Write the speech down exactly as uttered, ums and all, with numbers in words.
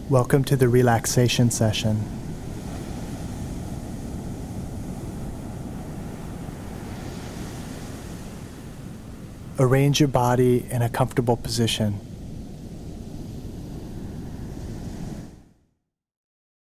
Welcome to the relaxation session. Arrange your body in a comfortable position.